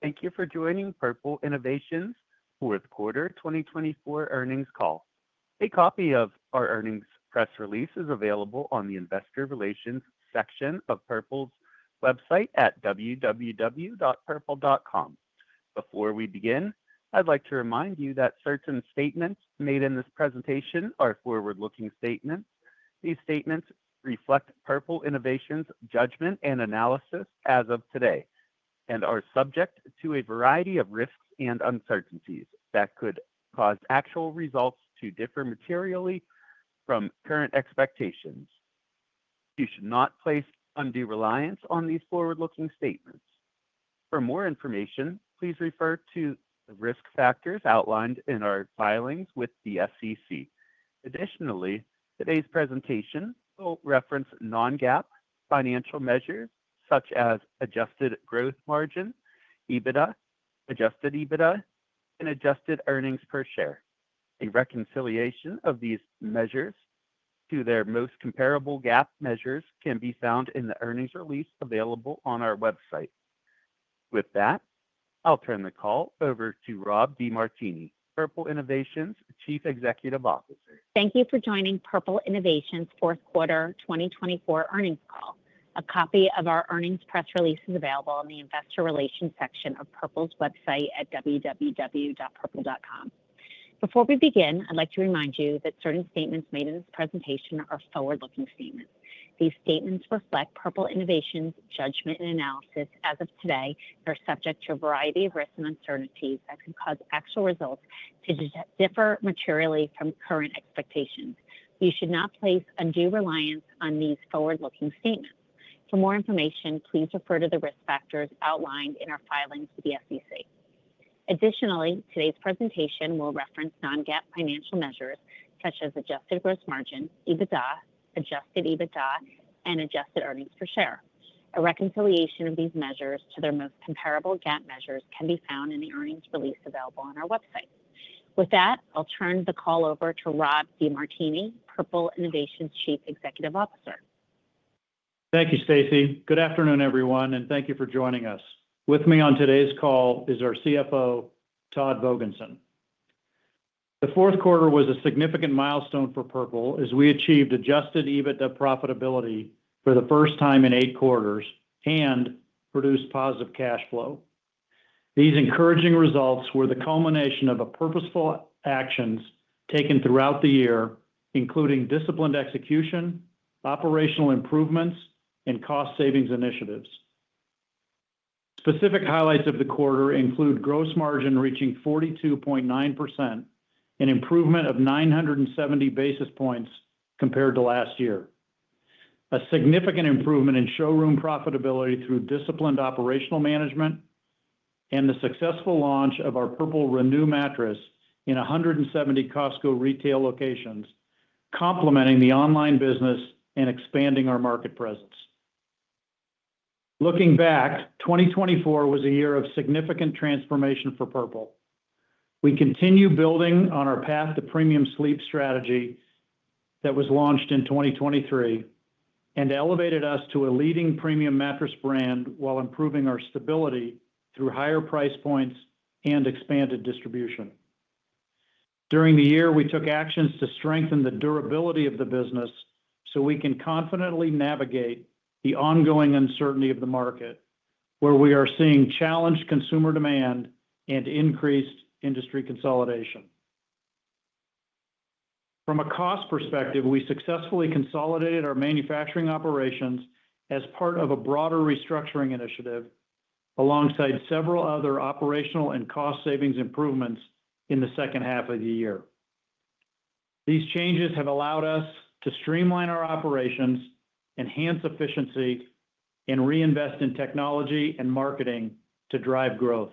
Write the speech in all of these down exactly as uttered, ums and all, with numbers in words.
Thank you for joining Purple Innovation's fourth quarter twenty twenty-four earnings call. A copy of our earnings press release is available on the Investor Relations section of Purple's website at w w w dot purple dot com. Before we begin, I'd like to remind you that certain statements made in this presentation are forward-looking statements. These statements reflect Purple Innovation's judgment and analysis as of today and are subject to a variety of risks and uncertainties that could cause actual results to differ materially from current expectations. You should not place undue reliance on these forward-looking statements. For more information, please refer to the risk factors outlined in our filings with the S E C. Additionally, today's presentation will reference non-GAAP financial measures such as adjusted gross margin, EBITDA, adjusted EBITDA, and adjusted earnings per share. A reconciliation of these measures to their most comparable GAAP measures can be found in the earnings release available on our website. With that, I'll turn the call over to Rob DeMartini, Purple Innovation's Chief Executive Officer. Thank you for joining Purple Innovation's fourth quarter twenty twenty-four earnings call. A copy of our earnings press release is available in the Investor Relations section of Purple's website at w w w dot purple dot com. Before we begin, I'd like to remind you that certain statements made in this presentation are forward-looking statements. These statements reflect Purple Innovation's judgment and analysis as of today and are subject to a variety of risks and uncertainties that could cause actual results to differ materially from current expectations. You should not place undue reliance on these forward-looking statements. For more information, please refer to the risk factors outlined in our filings with the S E C. Additionally, today's presentation will reference non-GAAP financial measures such as adjusted gross margin, EBITDA, adjusted EBITDA, and adjusted earnings per share. A reconciliation of these measures to their most comparable GAAP measures can be found in the earnings release available on our website. With that, I'll turn the call over to Rob DeMartini, Purple Innovation's Chief Executive Officer. Thank you, Stacy. Good afternoon, everyone, and thank you for joining us. With me on today's call is our C F O, Todd Vogensen. The fourth quarter was a significant milestone for Purple as we achieved adjusted EBITDA profitability for the first time in eight quarters and produced positive cash flow. These encouraging results were the culmination of a purposeful actions taken throughout the year, including disciplined execution, operational improvements, and cost savings initiatives. Specific highlights of the quarter include gross margin reaching forty-two point nine percent, an improvement of nine hundred seventy basis points compared to last year. A significant improvement in showroom profitability through disciplined operational management and the successful launch of our Purple Renew mattress in one hundred seventy Costco retail locations, complementing the online business and expanding our market presence. Looking back, twenty twenty-four was a year of significant transformation for Purple. We continue building on our path to premium sleep strategy that was launched in twenty twenty-three and elevated us to a leading premium mattress brand while improving our stability through higher price points and expanded distribution. During the year, we took actions to strengthen the durability of the business so we can confidently navigate the ongoing uncertainty of the market, where we are seeing challenged consumer demand and increased industry consolidation. From a cost perspective, we successfully consolidated our manufacturing operations as part of a broader restructuring initiative, alongside several other operational and cost savings improvements in the second half of the year. These changes have allowed us to streamline our operations, enhance efficiency, and reinvest in technology and marketing to drive growth.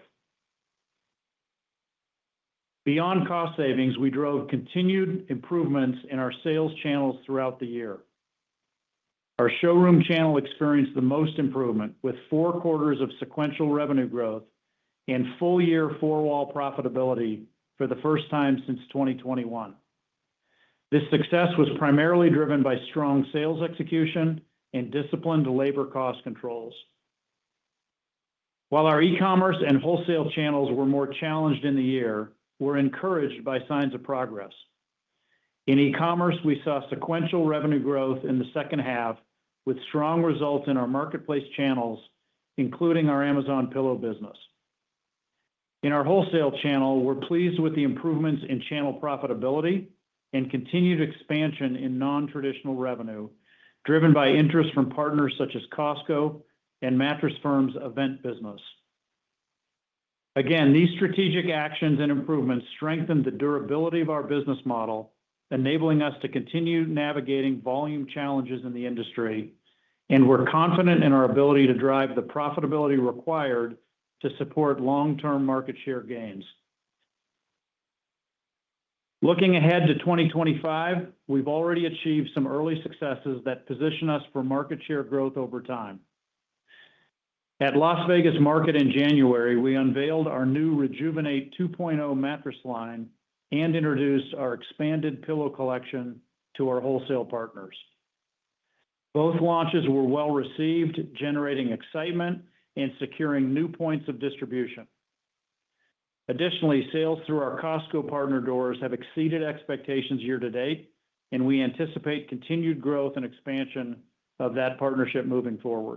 Beyond cost savings, we drove continued improvements in our sales channels throughout the year. Our showroom channel experienced the most improvement, with four quarters of sequential revenue growth and full-year four-wall profitability for the first time since twenty twenty-one. This success was primarily driven by strong sales execution and disciplined labor cost controls. While our e-commerce and wholesale channels were more challenged in the year, we're encouraged by signs of progress. In e-commerce, we saw sequential revenue growth in the second half with strong results in our marketplace channels, including our Amazon Pillow business. In our wholesale channel, we're pleased with the improvements in channel profitability and continued expansion in non-traditional revenue, driven by interest from partners such as Costco and Mattress Firm's event business. Again, these strategic actions and improvements strengthen the durability of our business model, enabling us to continue navigating volume challenges in the industry, and we're confident in our ability to drive the profitability required to support long-term market share gains. Looking ahead to twenty twenty-five, we've already achieved some early successes that position us for market share growth over time. At Las Vegas Market in January, we unveiled our new Rejuvenate two point oh mattress line and introduced our expanded pillow collection to our wholesale partners. Both launches were well received, generating excitement and securing new points of distribution. Additionally, sales through our Costco partner doors have exceeded expectations year to date, and we anticipate continued growth and expansion of that partnership moving forward.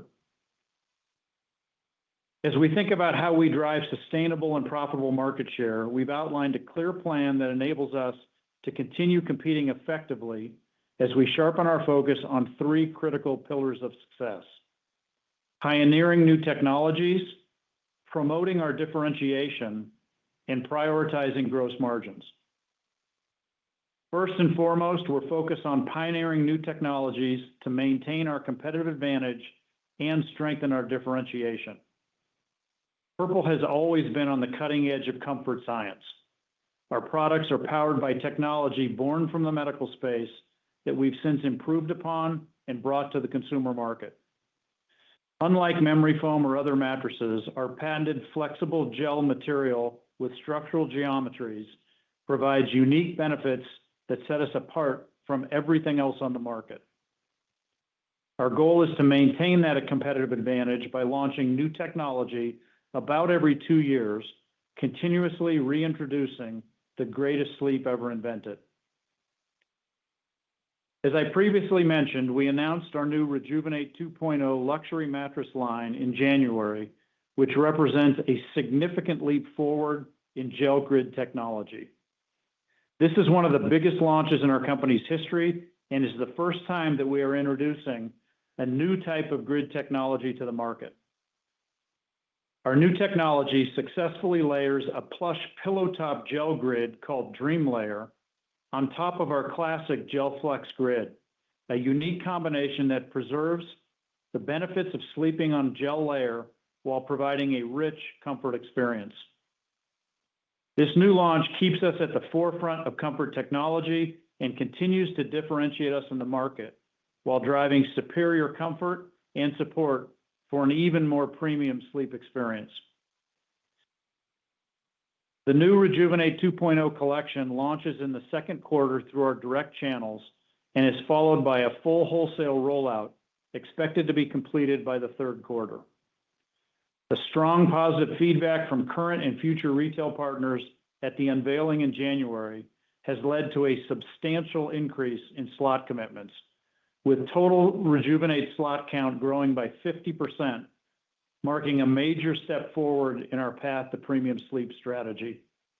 As we think about how we drive sustainable and profitable market share, we've outlined a clear plan that enables us to continue competing effectively as we sharpen our focus on three critical pillars of success: pioneering new technologies, promoting our differentiation, and prioritizing gross margins. First and foremost, we're focused on pioneering new technologies to maintain our competitive advantage and strengthen our differentiation. Purple has always been on the cutting edge of comfort science. Our products are powered by technology born from the medical space that we've since improved upon and brought to the consumer market. Unlike memory foam or other mattresses, our patented flexible gel material with structural geometries provides unique benefits that set us apart from everything else on the market. Our goal is to maintain that competitive advantage by launching new technology about every two years, continuously reintroducing the greatest sleep ever invented. As I previously mentioned, we announced our new Rejuvenate two point oh luxury mattress line in January, which represents a significant leap forward in gel grid technology. This is one of the biggest launches in our company's history and is the first time that we are introducing a new type of grid technology to the market. Our new technology successfully layers a plush pillow top gel grid called Dream Layer on top of our classic GelFlex grid, a unique combination that preserves the benefits of sleeping on gel layer while providing a rich comfort experience. This new launch keeps us at the forefront of comfort technology and continues to differentiate us in the market while driving superior comfort and support for an even more premium sleep experience. The new Rejuvenate two point oh collection launches in the second quarter through our direct channels and is followed by a full wholesale rollout expected to be completed by the third quarter. The strong positive feedback from current and future retail partners at the unveiling in January has led to a substantial increase in slot commitments, with total Rejuvenate slot count growing by fifty percent, marking a major step forward in our path to premium sleep strategy.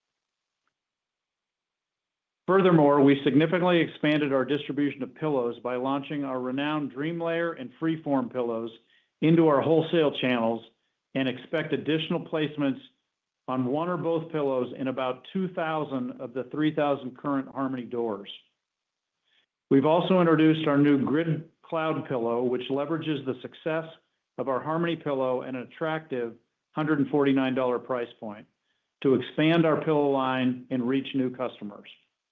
Furthermore, we significantly expanded our distribution of pillows by launching our renowned Dream Layer and Freeform pillows into our wholesale channels and expect additional placements on one or both pillows in about two thousand of the three thousand current Harmony doors. We've also introduced our new Grid Cloud pillow, which leverages the success of our Harmony pillow at an attractive one hundred forty-nine dollars price point to expand our pillow line and reach new customers.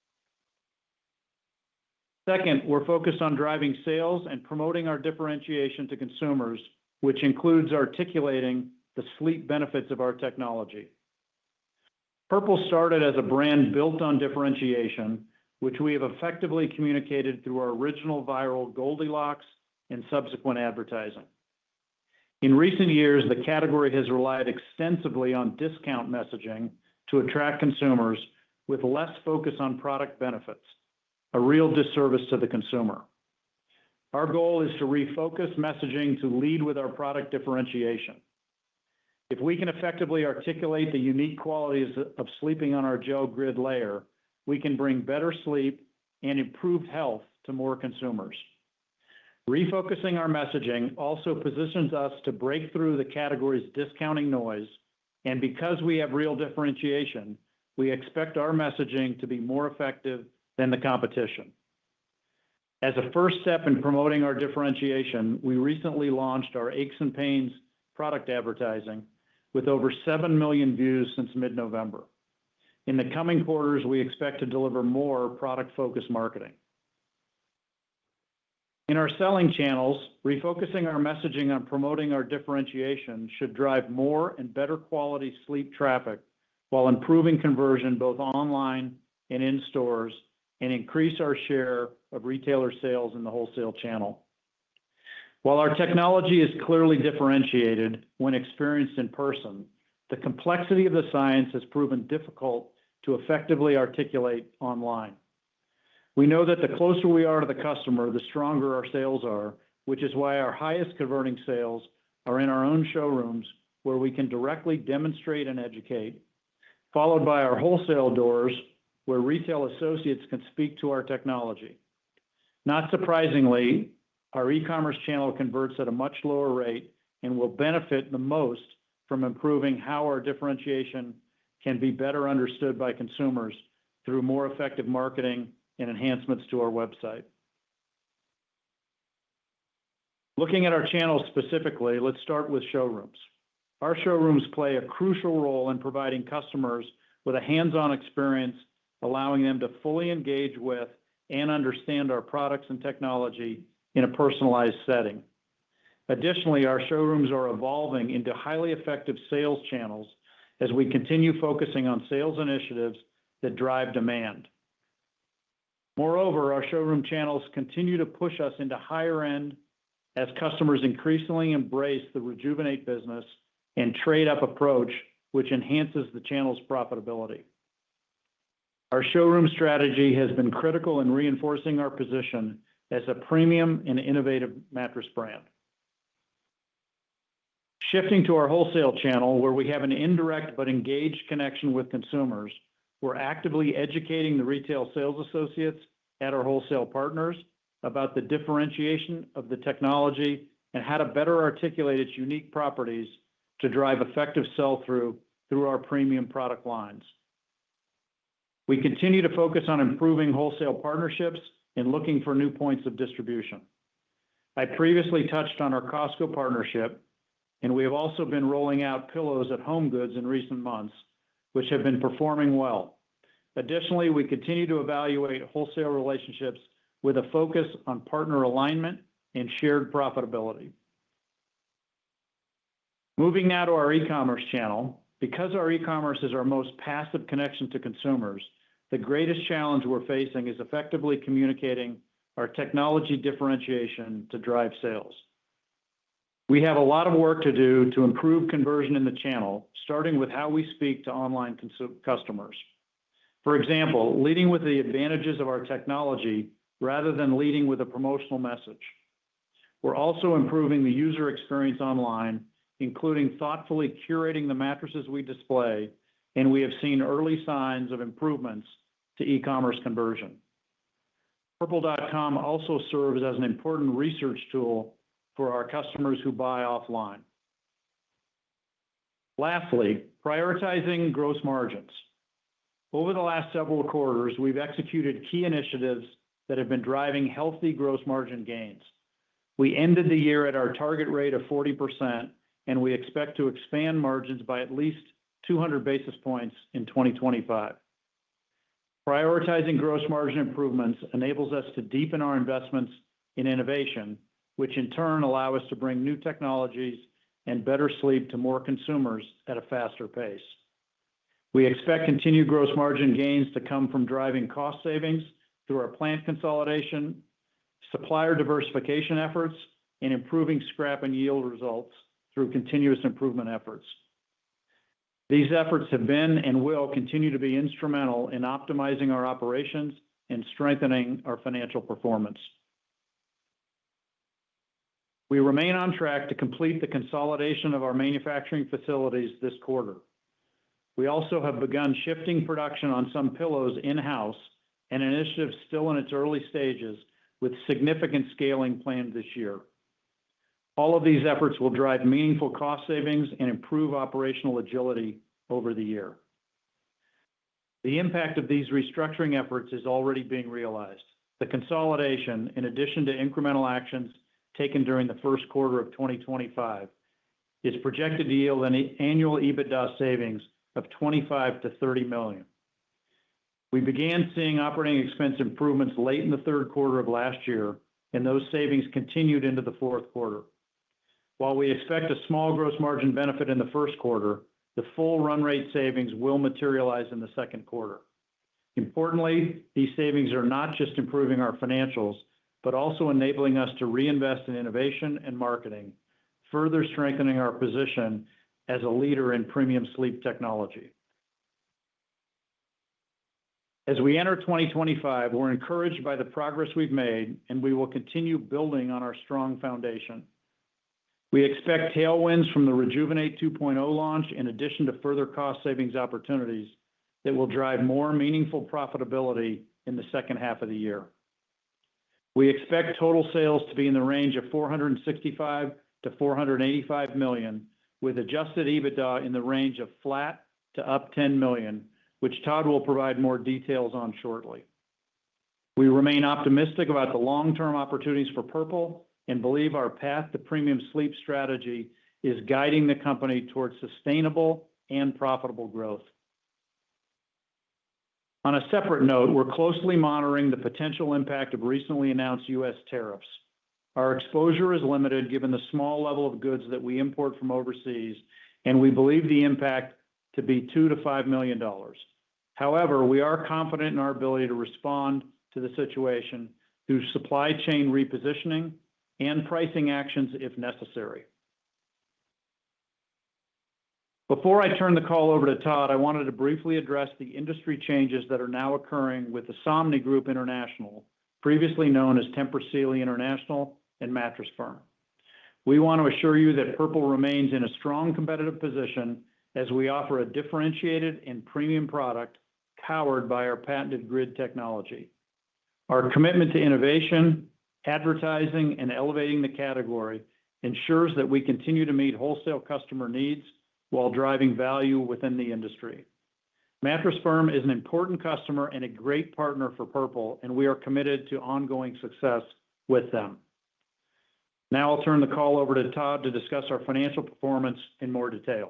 Second, we're focused on driving sales and promoting our differentiation to consumers, which includes articulating the sleep benefits of our technology. Purple started as a brand built on differentiation, which we have effectively communicated through our original viral Goldilocks and subsequent advertising. In recent years, the category has relied extensively on discount messaging to attract consumers with less focus on product benefits, a real disservice to the consumer. Our goal is to refocus messaging to lead with our product differentiation. If we can effectively articulate the unique qualities of sleeping on our gel grid layer, we can bring better sleep and improved health to more consumers. Refocusing our messaging also positions us to break through the category's discounting noise, and because we have real differentiation, we expect our messaging to be more effective than the competition. As a first step in promoting our differentiation, we recently launched our Aches and Pains product advertising with over seven million views since mid-November. In the coming quarters, we expect to deliver more product-focused marketing. In our selling channels, refocusing our messaging on promoting our differentiation should drive more and better quality sleep traffic while improving conversion both online and in stores and increase our share of retailer sales in the wholesale channel. While our technology is clearly differentiated when experienced in person, the complexity of the science has proven difficult to effectively articulate online. We know that the closer we are to the customer, the stronger our sales are, which is why our highest converting sales are in our own showrooms where we can directly demonstrate and educate, followed by our wholesale doors where retail associates can speak to our technology. Not surprisingly, our e-commerce channel converts at a much lower rate and will benefit the most from improving how our differentiation can be better understood by consumers through more effective marketing and enhancements to our website. Looking at our channels specifically, let's start with showrooms. Our showrooms play a crucial role in providing customers with a hands-on experience, allowing them to fully engage with and understand our products and technology in a personalized setting. Additionally, our showrooms are evolving into highly effective sales channels as we continue focusing on sales initiatives that drive demand. Moreover, our showroom channels continue to push us into higher end as customers increasingly embrace the Rejuvenate business and trade-up approach, which enhances the channel's profitability. Our showroom strategy has been critical in reinforcing our position as a premium and innovative mattress brand. Shifting to our wholesale channel, where we have an indirect but engaged connection with consumers, we're actively educating the retail sales associates at our wholesale partners about the differentiation of the technology and how to better articulate its unique properties to drive effective sell-through through our premium product lines. We continue to focus on improving wholesale partnerships and looking for new points of distribution. I previously touched on our Costco partnership, and we have also been rolling out pillows at HomeGoods in recent months, which have been performing well. Additionally, we continue to evaluate wholesale relationships with a focus on partner alignment and shared profitability. Moving now to our e-commerce channel, because our e-commerce is our most passive connection to consumers, the greatest challenge we're facing is effectively communicating our technology differentiation to drive sales. We have a lot of work to do to improve conversion in the channel, starting with how we speak to online customers. For example, leading with the advantages of our technology rather than leading with a promotional message. We're also improving the user experience online, including thoughtfully curating the mattresses we display, and we have seen early signs of improvements to e-commerce conversion. Purple dot com also serves as an important research tool for our customers who buy offline. Lastly, prioritizing gross margins. Over the last several quarters, we've executed key initiatives that have been driving healthy gross margin gains. We ended the year at our target rate of forty percent, and we expect to expand margins by at least two hundred basis points in twenty twenty-five. Prioritizing gross margin improvements enables us to deepen our investments in innovation, which in turn allow us to bring new technologies and better sleep to more consumers at a faster pace. We expect continued gross margin gains to come from driving cost savings through our plant consolidation, supplier diversification efforts, and improving scrap and yield results through continuous improvement efforts. These efforts have been and will continue to be instrumental in optimizing our operations and strengthening our financial performance. We remain on track to complete the consolidation of our manufacturing facilities this quarter. We also have begun shifting production on some pillows in-house, an initiative still in its early stages, with significant scaling planned this year. All of these efforts will drive meaningful cost savings and improve operational agility over the year. The impact of these restructuring efforts is already being realized. The consolidation, in addition to incremental actions taken during the first quarter of twenty twenty-five, is projected to yield an annual EBITDA savings of twenty-five to thirty million. We began seeing operating expense improvements late in the third quarter of last year, and those savings continued into the fourth quarter. While we expect a small gross margin benefit in the first quarter, the full run rate savings will materialize in the second quarter. Importantly, these savings are not just improving our financials, but also enabling us to reinvest in innovation and marketing, further strengthening our position as a leader in premium sleep technology. As we enter twenty twenty-five, we're encouraged by the progress we've made, and we will continue building on our strong foundation. We expect tailwinds from the Rejuvenate two point oh launch, in addition to further cost savings opportunities that will drive more meaningful profitability in the second half of the year. We expect total sales to be in the range of four hundred sixty-five to four hundred eighty-five million, with adjusted EBITDA in the range of flat to up ten million, which Todd will provide more details on shortly. We remain optimistic about the long-term opportunities for Purple and believe our path to premium sleep strategy is guiding the company towards sustainable and profitable growth. On a separate note, we're closely monitoring the potential impact of recently announced U S tariffs. Our exposure is limited given the small level of goods that we import from overseas, and we believe the impact to be two to five million dollars. However, we are confident in our ability to respond to the situation through supply chain repositioning and pricing actions if necessary. Before I turn the call over to Todd, I wanted to briefly address the industry changes that are now occurring with the Somnigroup International, previously known as Tempur Sealy International and Mattress Firm. We want to assure you that Purple remains in a strong competitive position as we offer a differentiated and premium product powered by our patented grid technology. Our commitment to innovation, advertising, and elevating the category ensures that we continue to meet wholesale customer needs while driving value within the industry. Mattress Firm is an important customer and a great partner for Purple, and we are committed to ongoing success with them. Now I'll turn the call over to Todd to discuss our financial performance in more detail.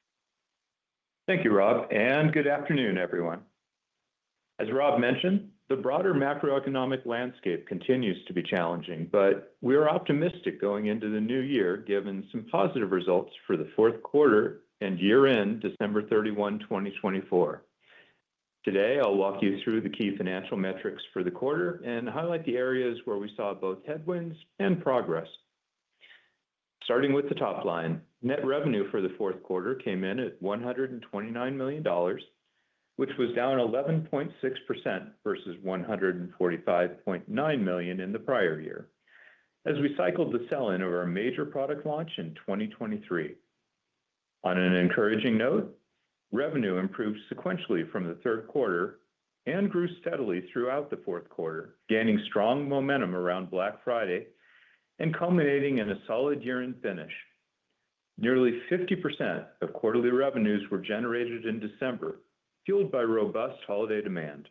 Thank you, Rob, and good afternoon, everyone. As Rob mentioned, the broader macroeconomic landscape continues to be challenging, but we are optimistic going into the new year given some positive results for the fourth quarter and year-end December thirty-first, twenty twenty-four. Today, I'll walk you through the key financial metrics for the quarter and highlight the areas where we saw both headwinds and progress. Starting with the top line, net revenue for the fourth quarter came in at one hundred twenty-nine million dollars, which was down eleven point six percent versus one hundred forty-five point nine million dollars in the prior year, as we cycled the sell-in of our major product launch in twenty twenty-three. On an encouraging note, revenue improved sequentially from the third quarter and grew steadily throughout the fourth quarter, gaining strong momentum around Black Friday and culminating in a solid year-end finish. Nearly fifty percent of quarterly revenues were generated in December, fueled by robust holiday demand.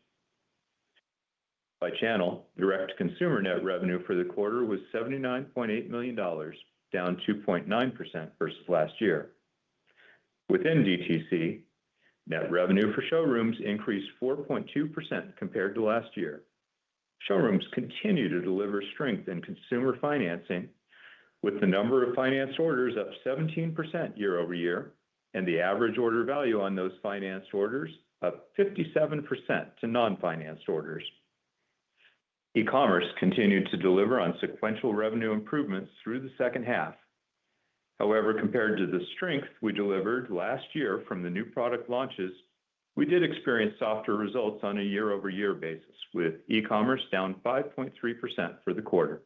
By channel, direct-to-consumer net revenue for the quarter was seventy-nine point eight million dollars, down two point nine percent versus last year. Within D T C, net revenue for showrooms increased four point two percent compared to last year. Showrooms continue to deliver strength in consumer financing, with the number of financed orders up seventeen percent year over year, and the average order value on those financed orders up fifty-seven percent to non-financed orders. E-commerce continued to deliver on sequential revenue improvements through the second half. However, compared to the strength we delivered last year from the new product launches, we did experience softer results on a year-over-year basis, with e-commerce down five point three percent for the quarter.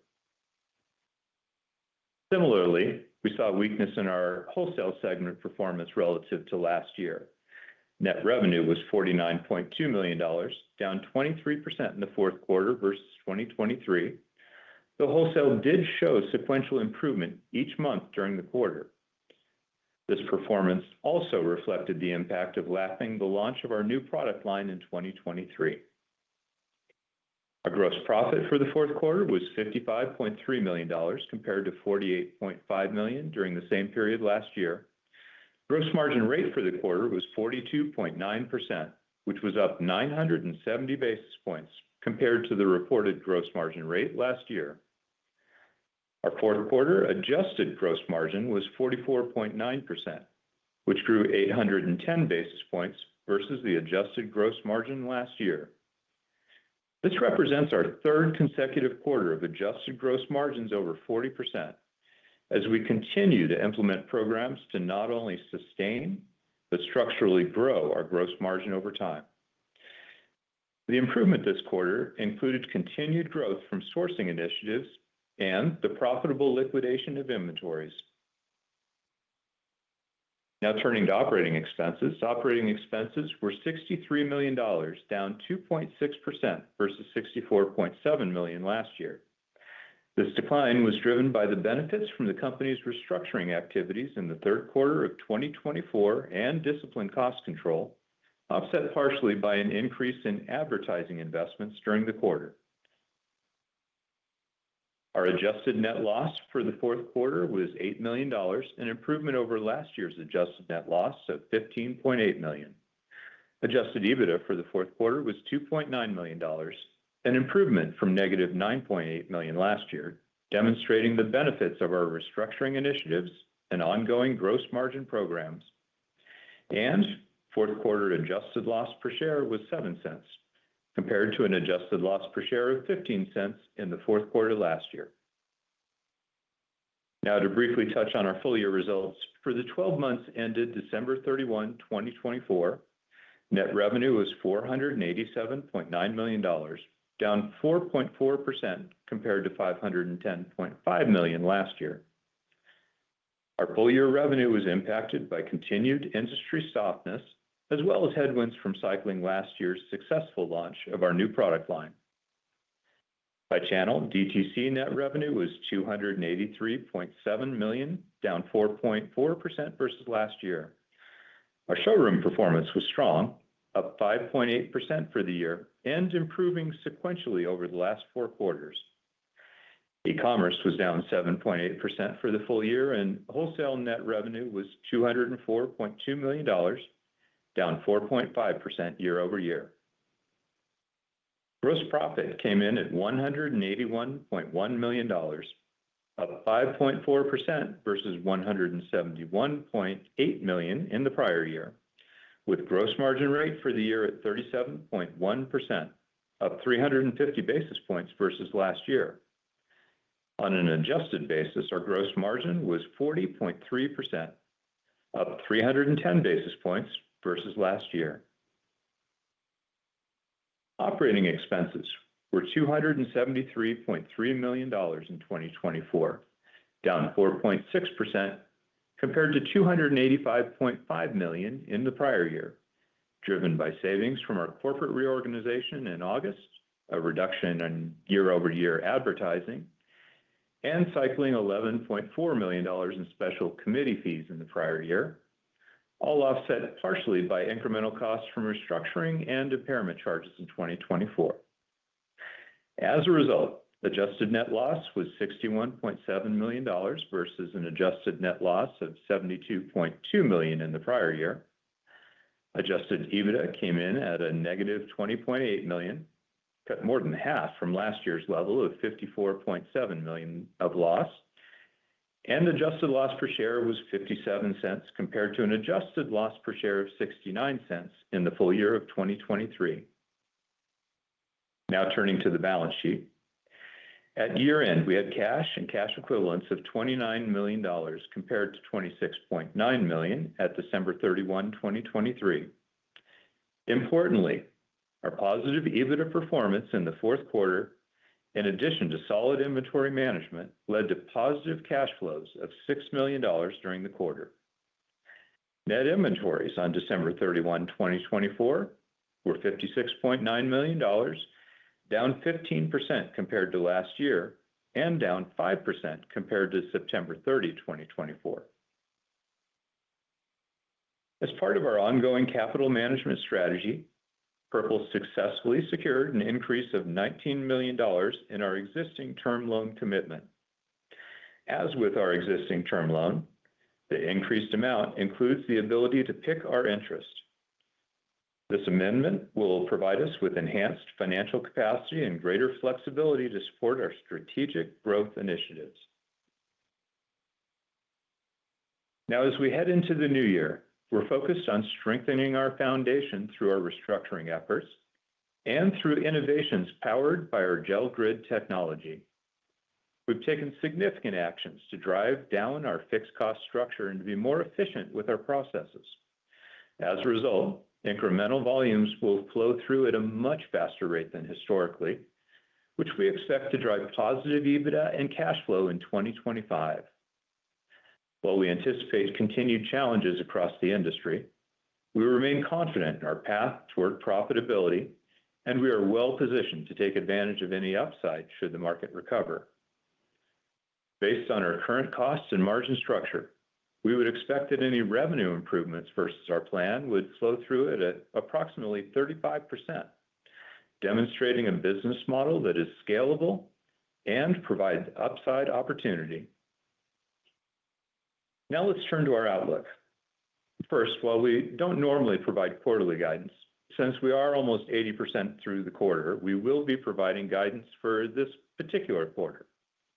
Similarly, we saw weakness in our wholesale segment performance relative to last year. Net revenue was forty-nine point two million dollars, down twenty-three percent in the fourth quarter versus twenty twenty-three. The wholesale did show sequential improvement each month during the quarter. This performance also reflected the impact of lapping the launch of our new product line in twenty twenty-three. Our gross profit for the fourth quarter was fifty-five point three million dollars compared to forty-eight point five million dollars during the same period last year. Gross margin rate for the quarter was forty-two point nine percent, which was up nine hundred seventy basis points compared to the reported gross margin rate last year. Our fourth quarter adjusted gross margin was forty-four point nine percent, which grew eight hundred ten basis points versus the adjusted gross margin last year. This represents our third consecutive quarter of adjusted gross margins over forty percent, as we continue to implement programs to not only sustain, but structurally grow our gross margin over time. The improvement this quarter included continued growth from sourcing initiatives and the profitable liquidation of inventories. Now turning to operating expenses, operating expenses were sixty-three million dollars, down two point six percent versus sixty-four point seven million dollars last year. This decline was driven by the benefits from the company's restructuring activities in the third quarter of twenty twenty-four and disciplined cost control, offset partially by an increase in advertising investments during the quarter. Our adjusted net loss for the fourth quarter was eight million dollars, an improvement over last year's adjusted net loss of fifteen point eight million dollars. Adjusted EBITDA for the fourth quarter was two point nine million dollars, an improvement from negative nine point eight million dollars last year, demonstrating the benefits of our restructuring initiatives and ongoing gross margin programs. And fourth quarter adjusted loss per share was seven cents, compared to an adjusted loss per share of fifteen cents in the fourth quarter last year. Now to briefly touch on our full year results, for the twelve months ended December thirty-first, twenty twenty-four, net revenue was four hundred eighty-seven point nine million dollars, down four point four percent compared to five hundred ten point five million dollars last year. Our full year revenue was impacted by continued industry softness, as well as headwinds from cycling last year's successful launch of our new product line. By channel, D T C net revenue was two hundred eighty-three point seven million dollars, down four point four percent versus last year. Our showroom performance was strong, up five point eight percent for the year, and improving sequentially over the last four quarters. E-commerce was down seven point eight percent for the full year, and wholesale net revenue was two hundred four point two million dollars, down four point five percent year over year. Gross profit came in at one hundred eighty-one point one million dollars, up five point four percent versus one hundred seventy-one point eight million dollars in the prior year, with gross margin rate for the year at thirty-seven point one percent, up three hundred fifty basis points versus last year. On an adjusted basis, our gross margin was forty point three percent, up three hundred ten basis points versus last year. Operating expenses were two hundred seventy-three point three million dollars in twenty twenty-four, down four point six percent compared to two hundred eighty-five point five million dollars in the prior year, driven by savings from our corporate reorganization in August, a reduction in year-over-year advertising, and cycling eleven point four million dollars in special committee fees in the prior year, all offset partially by incremental costs from restructuring and impairment charges in twenty twenty-four. As a result, adjusted net loss was sixty-one point seven million dollars versus an adjusted net loss of seventy-two point two million dollars in the prior year. Adjusted EBITDA came in at a negative twenty point eight million dollars, cut more than half from last year's level of fifty-four point seven million dollars of loss, and adjusted loss per share was fifty-seven cents compared to an adjusted loss per share of sixty-nine cents in the full year of twenty twenty-three. Now turning to the balance sheet. At year-end, we had cash and cash equivalents of twenty-nine million dollars compared to twenty-six point nine million dollars at December thirty-first, twenty twenty-three. Importantly, our positive EBITDA performance in the fourth quarter, in addition to solid inventory management, led to positive cash flows of six million dollars during the quarter. Net inventories on December thirty-first, twenty twenty-four were fifty-six point nine million dollars, down fifteen percent compared to last year and down five percent compared to September thirtieth, twenty twenty-four. As part of our ongoing capital management strategy, Purple successfully secured an increase of nineteen million dollars in our existing term loan commitment. As with our existing term loan, the increased amount includes the ability to pick our interest. This amendment will provide us with enhanced financial capacity and greater flexibility to support our strategic growth initiatives. Now, as we head into the new year, we're focused on strengthening our foundation through our restructuring efforts and through innovations powered by our gel grid technology. We've taken significant actions to drive down our fixed cost structure and to be more efficient with our processes. As a result, incremental volumes will flow through at a much faster rate than historically, which we expect to drive positive EBITDA and cash flow in twenty twenty-five. While we anticipate continued challenges across the industry, we remain confident in our path toward profitability, and we are well positioned to take advantage of any upside should the market recover. Based on our current costs and margin structure, we would expect that any revenue improvements versus our plan would flow through at approximately thirty-five percent, demonstrating a business model that is scalable and provides upside opportunity. Now let's turn to our outlook. First, while we don't normally provide quarterly guidance, since we are almost eighty percent through the quarter, we will be providing guidance for this particular quarter.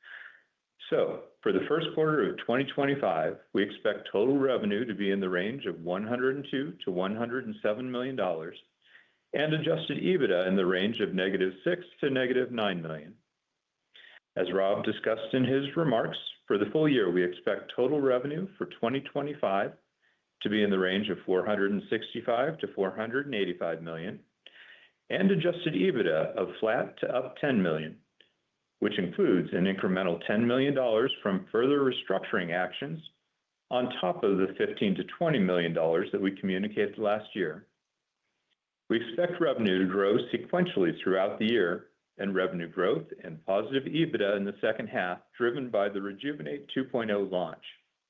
So, for the first quarter of twenty twenty-five, we expect total revenue to be in the range of one hundred two to one hundred seven million dollars and adjusted EBITDA in the range of negative six to negative nine million. As Rob discussed in his remarks, for the full year, we expect total revenue for twenty twenty-five to be in the range of four hundred sixty-five to four hundred eighty-five million and adjusted EBITDA of flat to up ten million, which includes an incremental ten million dollars from further restructuring actions on top of the fifteen to twenty million dollars that we communicated last year. We expect revenue to grow sequentially throughout the year and revenue growth and positive EBITDA in the second half, driven by the Rejuvenate two point oh launch.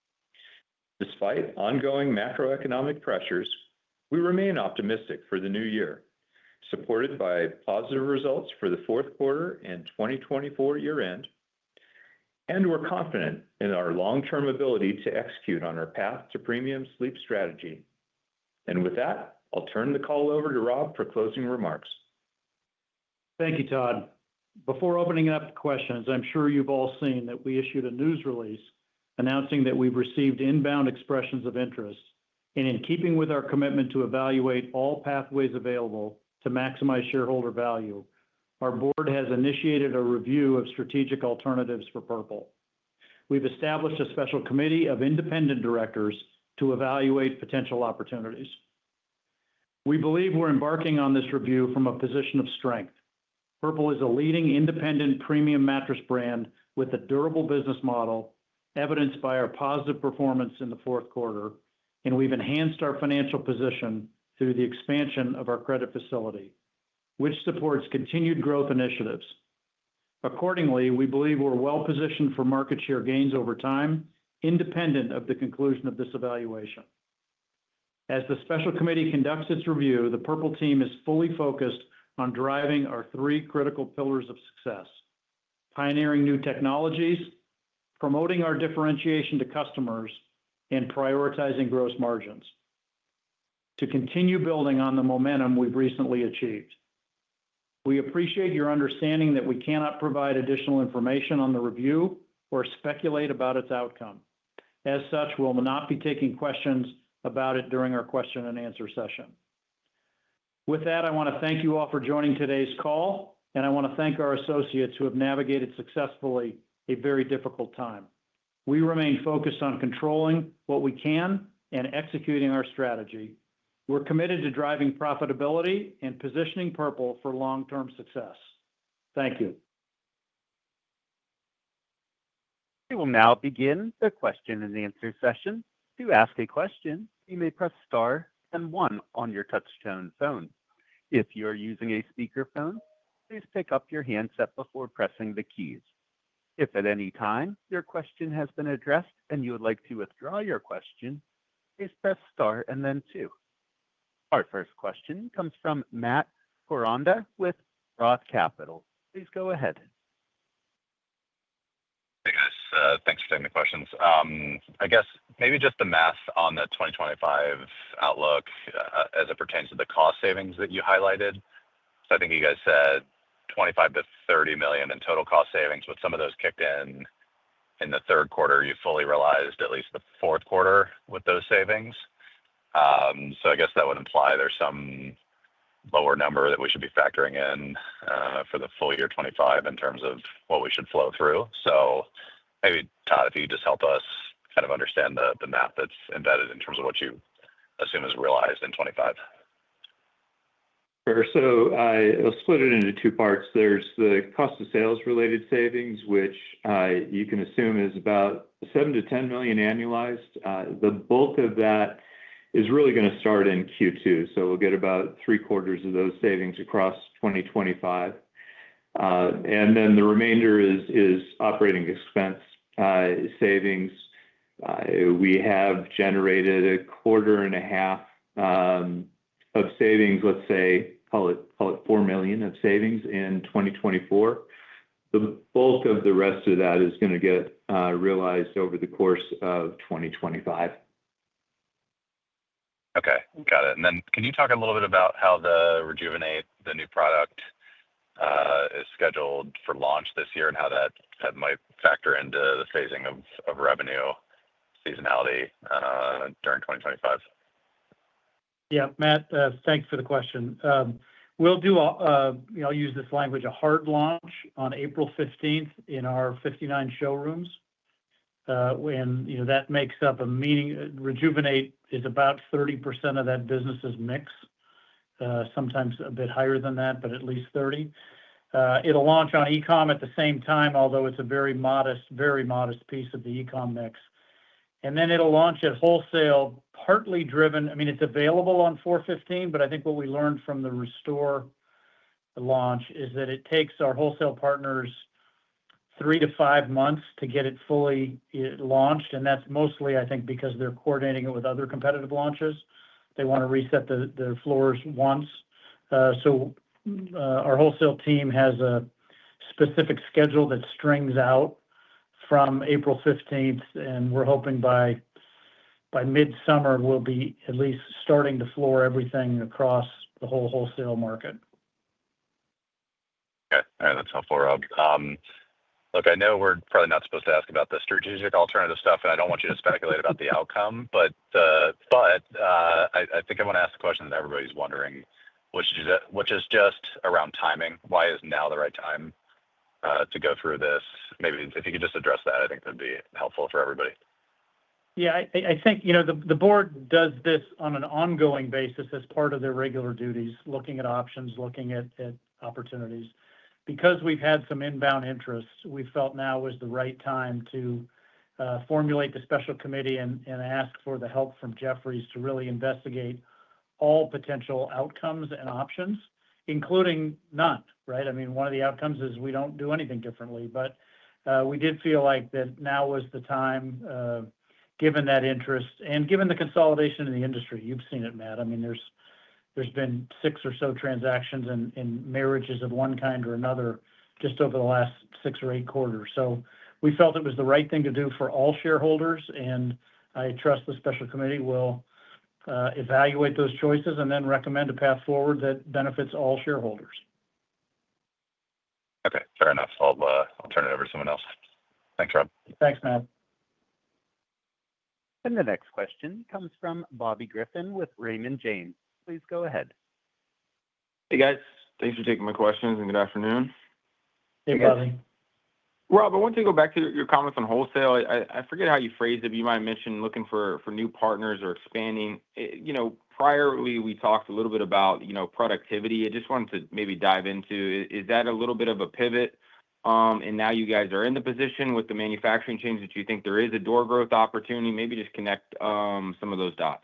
Despite ongoing macroeconomic pressures, we remain optimistic for the new year, supported by positive results for the fourth quarter and twenty twenty-four year-end, and we're confident in our long-term ability to execute on our path to premium sleep strategy. And with that, I'll turn the call over to Rob for closing remarks. Thank you, Todd. Before opening it up to questions, I'm sure you've all seen that we issued a news release announcing that we've received inbound expressions of interest, and in keeping with our commitment to evaluate all pathways available to maximize shareholder value, our board has initiated a review of strategic alternatives for Purple. We've established a special committee of independent directors to evaluate potential opportunities. We believe we're embarking on this review from a position of strength. Purple is a leading independent premium mattress brand with a durable business model, evidenced by our positive performance in the fourth quarter, and we've enhanced our financial position through the expansion of our credit facility, which supports continued growth initiatives. Accordingly, we believe we're well positioned for market share gains over time, independent of the conclusion of this evaluation. As the special committee conducts its review, the Purple team is fully focused on driving our three critical pillars of success: pioneering new technologies, promoting our differentiation to customers, and prioritizing gross margins to continue building on the momentum we've recently achieved. We appreciate your understanding that we cannot provide additional information on the review or speculate about its outcome. As such, we'll not be taking questions about it during our question and answer session. With that, I want to thank you all for joining today's call. and I want to thank our associates who have navigated successfully a very difficult time. We remain focused on controlling what we can and executing our strategy. We're committed to driving profitability and positioning Purple for long-term success. Thank you. We will now begin the question and answer session. To ask a question, you may press star and one on your touch-tone phone. If you are using a speakerphone, please pick up your handset before pressing the keys. If at any time your question has been addressed and you would like to withdraw your question, please press star and then two. Our first question comes from Matt Koranda with Roth Capital. Please go ahead. Hey guys, uh, thanks for taking the questions. Um, I guess maybe just the math on the twenty twenty-five outlook uh, as it pertains to the cost savings that you highlighted. So I think you guys said twenty-five to thirty million in total cost savings, but some of those kicked in in the third quarter. You fully realized at least the fourth quarter with those savings. Um, so I guess that would imply there's some lower number that we should be factoring in uh, for the full year twenty-five in terms of what we should flow through. So maybe Todd, if you could just help us kind of understand the, the math that's embedded in terms of what you assume is realized in twenty-five. Sure. So uh, I'll split it into two parts. There's the cost of sales related savings, which uh, you can assume is about seven to ten million annualized. Uh, the bulk of that is really going to start in Q two. So we'll get about three quarters of those savings across twenty twenty-five. Uh, and then the remainder is, is operating expense uh, savings. Uh, we have generated a quarter and a half um, of savings, let's say, call it, call it four million of savings in twenty twenty-four. The bulk of the rest of that is going to get uh, realized over the course of twenty twenty-five. Okay, got it. And then can you talk a little bit about how the Rejuvenate, the new product, uh, is scheduled for launch this year and how that, that might factor into the phasing of, of revenue seasonality uh, during twenty twenty-five? Yeah, Matt, uh, thanks for the question. Um, we'll do, a, uh, you know, I'll use this language, a hard launch on April fifteenth in our fifty-nine showrooms. Uh, and, you know, that makes up a meaning, Rejuvenate is about thirty percent of that business's mix, uh, sometimes a bit higher than that, but at least thirty. Uh, it'll launch on e-com at the same time, although it's a very modest, very modest piece of the e-com mix. And then it'll launch at wholesale, partly driven, I mean, it's available on four fifteen, but I think what we learned from the Restore launch is that it takes our wholesale partners three to five months to get it fully launched. And that's mostly, I think, because they're coordinating it with other competitive launches. They want to reset the, the floors once. Uh, so uh, our wholesale team has a specific schedule that strings out from April fifteenth. And we're hoping by, by midsummer, we'll be at least starting to floor everything across the whole wholesale market. Okay, all right, that's helpful, Rob. Um, Look, I know we're probably not supposed to ask about the strategic alternative stuff, and I don't want you to speculate about the outcome, but uh, but uh, I, I think I want to ask the question that everybody's wondering, which is, which is just around timing. Why is now the right time uh, to go through this? Maybe if you could just address that, I think that'd be helpful for everybody. Yeah, I, I think, you know, the, the board does this on an ongoing basis as part of their regular duties, looking at options, looking at, at opportunities. Because we've had some inbound interest, we felt now was the right time to uh, formulate the special committee and, and ask for the help from Jefferies to really investigate all potential outcomes and options, including none, right? I mean, one of the outcomes is we don't do anything differently, but uh, we did feel like that now was the time, uh, given that interest and given the consolidation in the industry. You've seen it, Matt. I mean, there's There's been six or so transactions and, and marriages of one kind or another just over the last six or eight quarters. So we felt it was the right thing to do for all shareholders, and I trust the special committee will uh, evaluate those choices and then recommend a path forward that benefits all shareholders. Okay, fair enough. I'll uh, I'll turn it over to someone else. Thanks, Rob. Thanks, Matt. And the next question comes from Bobby Griffin with Raymond James. Please go ahead. Hey guys, Thanks for taking my questions and good afternoon. Hey, I guess. Bobby. Rob, I want to go back to your your comments on wholesale. I, I I forget how you phrased it, but you might have mentioned looking for, for new partners or expanding. Eh, You know, priorly we talked a little bit about, you know, productivity. I just wanted to maybe dive into, i- is that a little bit of a pivot? Um, and now you guys are in the position with the manufacturing change that you think there is a door growth opportunity. Maybe just connect um, some of those dots.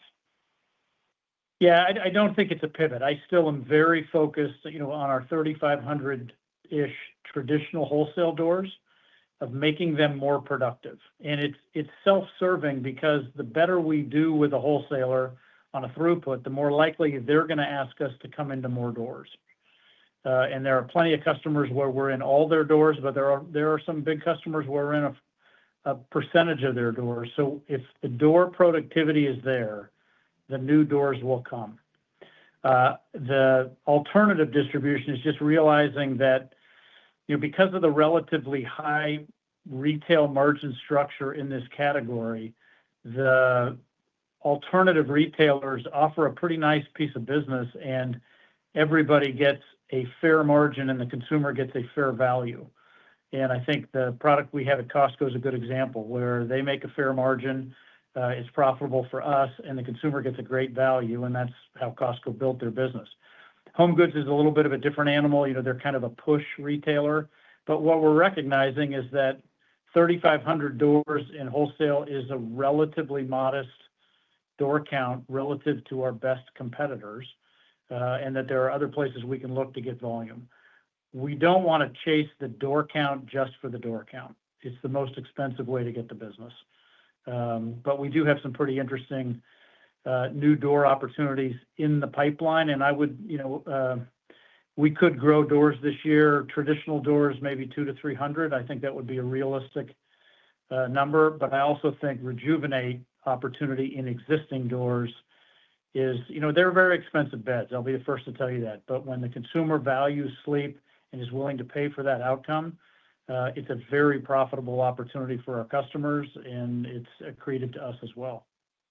Yeah, I, I don't think it's a pivot. I still am very focused, you know, on our thirty-five hundred-ish traditional wholesale doors of making them more productive. And it's it's self-serving because the better we do with a wholesaler on a throughput, the more likely they're going to ask us to come into more doors. Uh, and there are plenty of customers where we're in all their doors, but there are there are some big customers where we're in a, a percentage of their doors. So if the door productivity is there, the new doors will come. Uh, the alternative distribution is just realizing that, you know, because of the relatively high retail margin structure in this category, the alternative retailers offer a pretty nice piece of business and everybody gets a fair margin and the consumer gets a fair value. And I think the product we have at Costco is a good example where they make a fair margin, uh, it's profitable for us, and the consumer gets a great value, and that's how Costco built their business. Home Goods is a little bit of a different animal. You know, they're kind of a push retailer. But what we're recognizing is that thirty-five hundred doors in wholesale is a relatively modest door count relative to our best competitors, uh, and that there are other places we can look to get volume. We don't want to chase the door count just for the door count. It's the most expensive way to get the business. Um, but we do have some pretty interesting uh, new door opportunities in the pipeline. And I would, you know, uh, we could grow doors this year, traditional doors, maybe two to three hundred. I think that would be a realistic uh, number. But I also think rejuvenate opportunity in existing doors is, you know, they're very expensive beds. I'll be the first to tell you that. But when the consumer values sleep and is willing to pay for that outcome, uh, it's a very profitable opportunity for our customers, and it's accretive to us as well.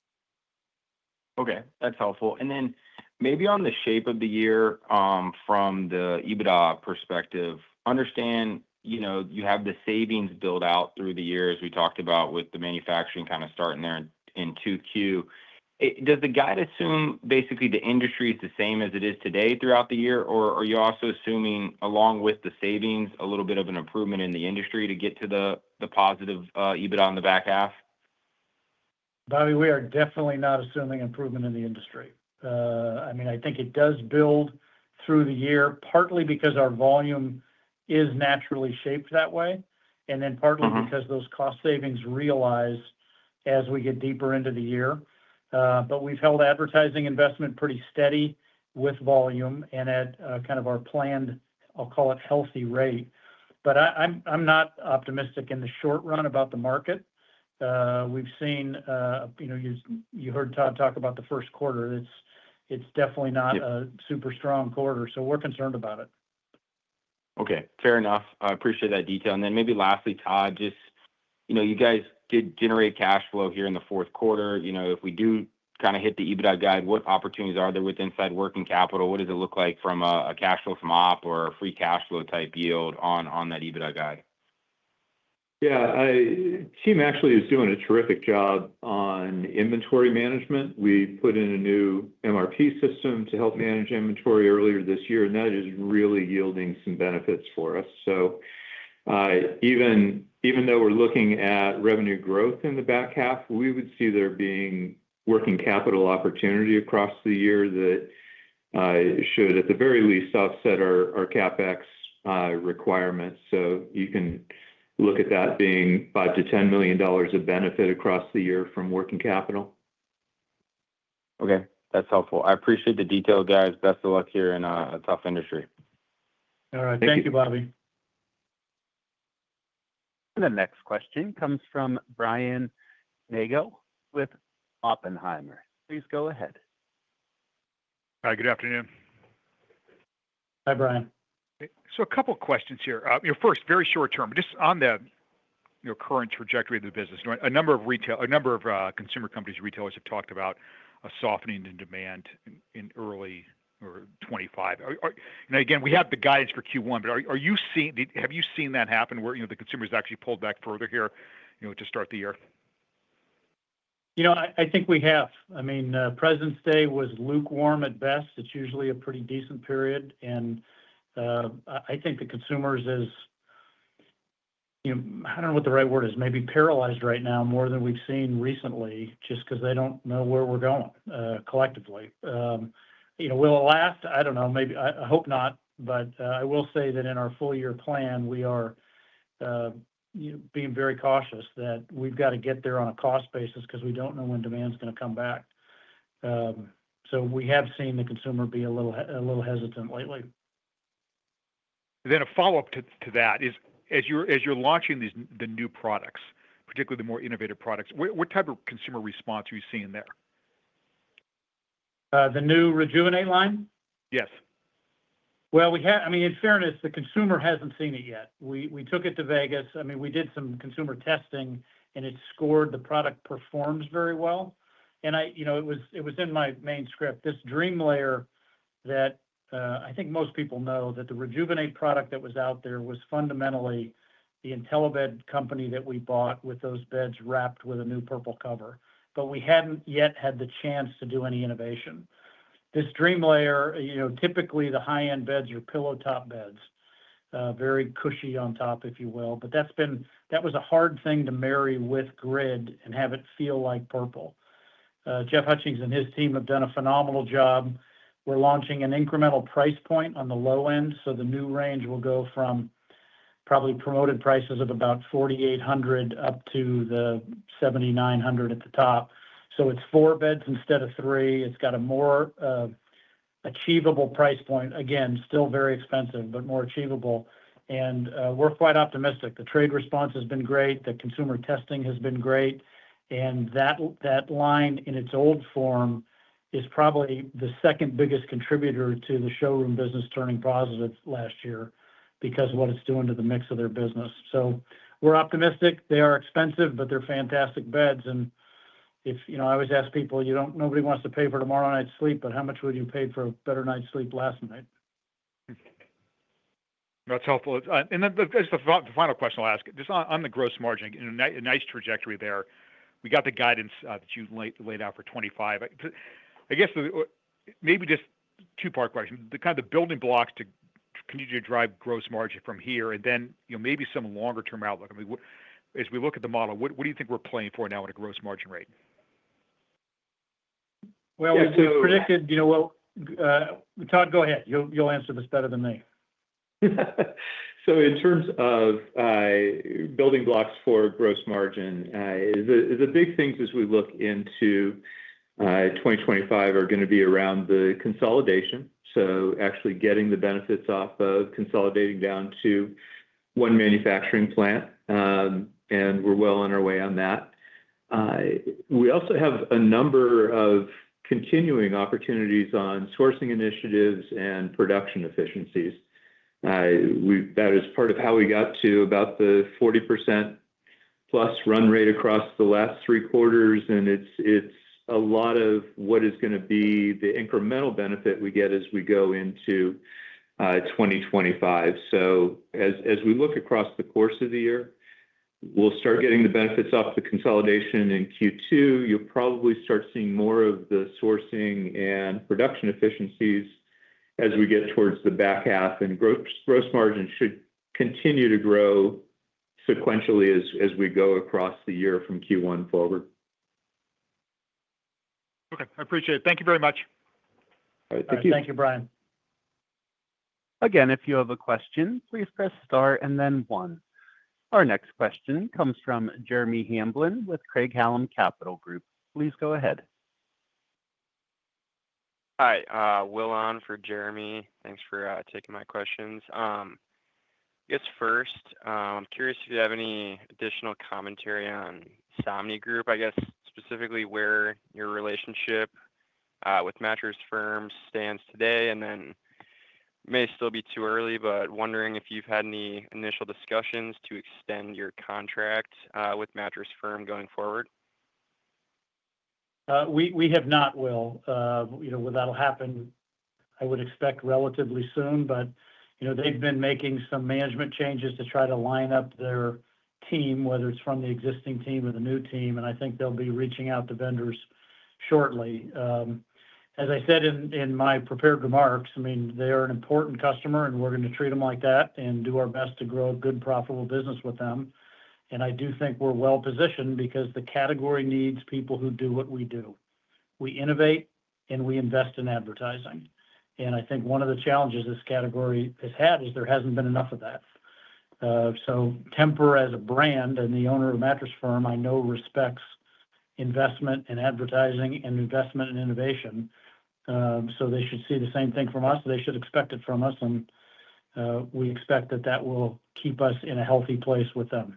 Okay, that's helpful. And then maybe on the shape of the year, um, from the EBITDA perspective, understand, you know, you have the savings build out through the year, as we talked about with the manufacturing kind of starting there in, in two Q. It, does the guide assume basically the industry is the same as it is today throughout the year, or are you also assuming, along with the savings, a little bit of an improvement in the industry to get to the the positive uh, EBITDA in the back half? Bobby, we are definitely not assuming improvement in the industry. Uh, I mean, I think it does build through the year, partly because our volume is naturally shaped that way, and then partly Mhm. because those cost savings realize as we get deeper into the year. Uh, But we've held advertising investment pretty steady with volume and at uh, kind of our planned, I'll call it healthy rate. But I, I'm I'm not optimistic in the short run about the market. Uh, We've seen, uh, you know, you you heard Todd talk about the first quarter. It's it's definitely not Yep. a super strong quarter, so we're concerned about it. Okay, fair enough. I appreciate that detail. And then maybe lastly, Todd, just, you know, you guys did generate cash flow here in the fourth quarter. You know, if we do kind of hit the EBITDA guide, what opportunities are there with inside working capital? What does it look like from a, a cash flow from op or a free cash flow type yield on on that EBITDA guide? Yeah, I, team actually is doing a terrific job on inventory management. We put in a new M R P system to help manage inventory earlier this year, and that is really yielding some benefits for us. So uh, even even though we're looking at revenue growth in the back half, we would see there being working capital opportunity across the year that uh, should, at the very least, offset our, our CapEx uh, requirements. So you can look at that being five to ten million dollars of benefit across the year from working capital. Okay, that's helpful. I appreciate the detail, guys. Best of luck here in a, a tough industry. All right. Thank Thank you. you, Bobby. The next question comes from Brian Nagel with Oppenheimer. Please go ahead. Hi, good afternoon. Hi, Brian. So a couple of questions here. Uh, you know, first, very short term, just on the you know current trajectory of the business. You know, a number of retail, a number of uh, consumer companies, retailers have talked about a softening in demand in, in early or twenty-five. Are, are, you know, again, we have the guidance for Q one, but are, are you seeing? Did, have you seen that happen where you know the consumers actually pulled back further here, you know, to start the year? You know, I, I think we have. I mean, uh, President's Day was lukewarm at best. It's usually a pretty decent period, and uh, I I think the consumers is, you know, I don't know what the right word is, maybe paralyzed right now more than we've seen recently, just because they don't know where we're going uh, collectively. Um, you know, will it last? I don't know. Maybe I, I hope not, but uh, I will say that in our full year plan, we are. Uh, you know, being very cautious that we've got to get there on a cost basis because we don't know when demand's going to come back. Um, so we have seen the consumer be a little a little hesitant lately. Then a follow-up to, to that is as you're as you're launching these the new products, particularly the more innovative products, what, what type of consumer response are you seeing there? Uh, the new Rejuvenate line? Yes. Well, we have, I mean, in fairness, the consumer hasn't seen it yet. We we took it to Vegas. I mean, we did some consumer testing and it scored the product performs very well. And I, you know, it was it was in my main script. This Dream Layer that uh, I think most people know that the Rejuvenate product that was out there was fundamentally the IntelliBed company that we bought with those beds wrapped with a new purple cover. But we hadn't yet had the chance to do any innovation. This Dream Layer, you know, typically the high-end beds are pillow top beds, uh, very cushy on top, if you will. But that's been that was a hard thing to marry with grid and have it feel like Purple. Uh, Jeff Hutchings and his team have done a phenomenal job. We're launching an incremental price point on the low end, so the new range will go from probably promoted prices of about forty-eight hundred up to the seventy-nine hundred at the top. So it's four beds instead of three. It's got a more uh, achievable price point. Again, still very expensive, but more achievable. And uh, we're quite optimistic. The trade response has been great. The consumer testing has been great. And that that line in its old form is probably the second biggest contributor to the showroom business turning positive last year because of what it's doing to the mix of their business. So we're optimistic. They are expensive, but they're fantastic beds. And if, you know, I always ask people, you don't, nobody wants to pay for tomorrow night's sleep, but how much would you pay for a better night's sleep last night? That's helpful. Uh, and then the, just the, the final question I'll ask, just on, on the gross margin, you know, a nice trajectory there. We got the guidance uh, that you laid, laid out for twenty-five. I, I guess the, maybe just two-part question, the kind of the building blocks to continue to drive gross margin from here, and then, you know, maybe some longer-term outlook. I mean, what, as we look at the model, what, what do you think we're playing for now at a gross margin rate? Well, yeah, we, so, we predicted, you know, well, uh, Todd, go ahead. You'll, you'll answer this better than me. So in terms of uh, building blocks for gross margin, uh, is the, the big things as we look into uh, twenty twenty-five are going to be around the consolidation. So actually getting the benefits off of consolidating down to one manufacturing plant, um, and we're well on our way on that. Uh, we also have a number of continuing opportunities on sourcing initiatives and production efficiencies. Uh, we, that is part of how we got to about the forty percent plus run rate across the last three quarters. And it's, it's a lot of what is going to be the incremental benefit we get as we go into uh, twenty twenty-five. So as, as we look across the course of the year, we'll start getting the benefits off the consolidation in Q two. You'll probably start seeing more of the sourcing and production efficiencies as we get towards the back half, and gross, gross margin should continue to grow sequentially as, as we go across the year from Q one forward. Okay, I appreciate it. Thank you very much. All right, thank All right, you. Thank you, Brian. Again, if you have a question, please press star and then one. Our next question comes from Jeremy Hamblin with Craig-Hallum Capital Group. Please go ahead. Hi, uh, Will on for Jeremy. Thanks for uh, taking my questions. Um, I guess first, um, I'm curious if you have any additional commentary on Somni Group, I guess specifically where your relationship uh, with Mattress Firm stands today, and then may still be too early, but wondering if you've had any initial discussions to extend your contract uh, with Mattress Firm going forward. Uh, we, we have not, Will. Uh, you know, that'll happen I would expect relatively soon, but you know, they've been making some management changes to try to line up their team, whether it's from the existing team or the new team, and I think they'll be reaching out to vendors shortly. Um, as I said in, in my prepared remarks, I mean, they are an important customer, and we're going to treat them like that and do our best to grow a good, profitable business with them. And I do think we're well positioned because the category needs people who do what we do. We innovate and we invest in advertising. And I think one of the challenges this category has had is there hasn't been enough of that. Uh, so Tempur as a brand and the owner of Mattress Firm, I know respects investment in advertising and investment in innovation. Um, so they should see the same thing from us. They should expect it from us. And uh, we expect that that will keep us in a healthy place with them.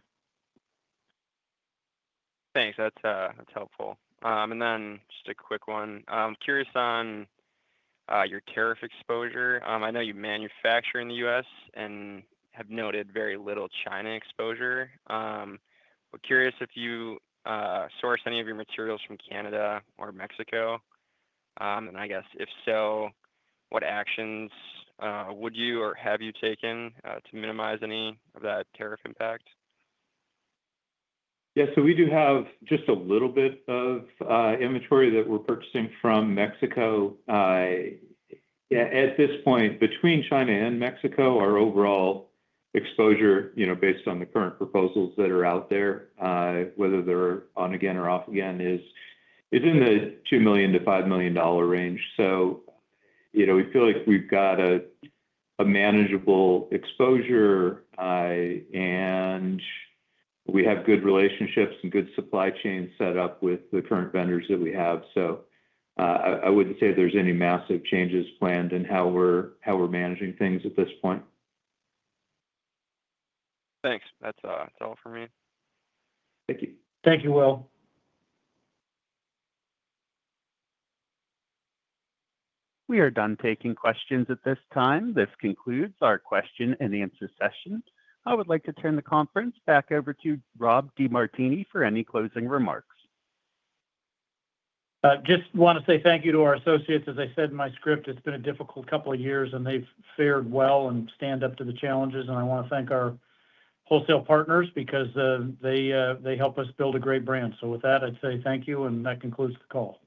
Thanks. That's uh, that's helpful. Um, and then just a quick one. I'm curious on uh, your tariff exposure. Um, I know you manufacture in the U S and have noted very little China exposure. Um, but curious if you uh, source any of your materials from Canada or Mexico. Um, and I guess if so, what actions uh, would you or have you taken uh, to minimize any of that tariff impact? Yeah, so we do have just a little bit of uh, inventory that we're purchasing from Mexico. Uh, yeah, at this point, between China and Mexico, our overall exposure, you know, based on the current proposals that are out there, uh, whether they're on again or off again, is is in the two million to five million dollar range. So, you know, we feel like we've got a a manageable exposure, uh, and we have good relationships and good supply chain set up with the current vendors that we have. So uh, I, I wouldn't say there's any massive changes planned in how we're how we're managing things at this point. Thanks. That's uh, that's all for me. Thank you. Thank you, Will. We are done taking questions at this time. This concludes our question and answer session. I would like to turn the conference back over to Rob DeMartini for any closing remarks. Uh, just want to say thank you to our associates. As I said in my script, it's been a difficult couple of years, and they've fared well and stand up to the challenges. And I want to thank our wholesale partners because uh, they uh, they help us build a great brand. So with that, I'd say thank you, and that concludes the call.